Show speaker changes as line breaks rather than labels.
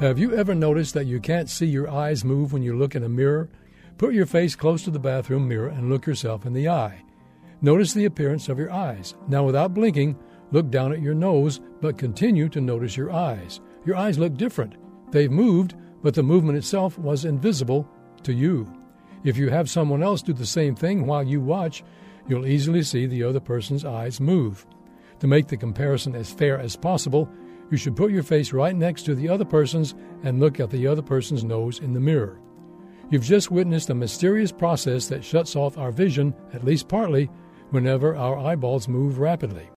Have you ever noticed that you can't see your eyes move when you look in a mirror? Put your face close to the bathroom mirror and look yourself in the eye. Notice the appearance of your eyes. Now, without blinking, look down at your nose, but continue to notice your eyes. Your eyes look different. They've moved, but the movement itself was invisible to you. If you have someone else do the same thing while you watch, you'll easily see the other person's eyes move. To make the comparison as fair as possible, you should put your face right next to the other person's and look at the other person's nose in the mirror. You've just witnessed a mysterious process that shuts off our vision, at least partly, whenever our eyeballs move rapidly.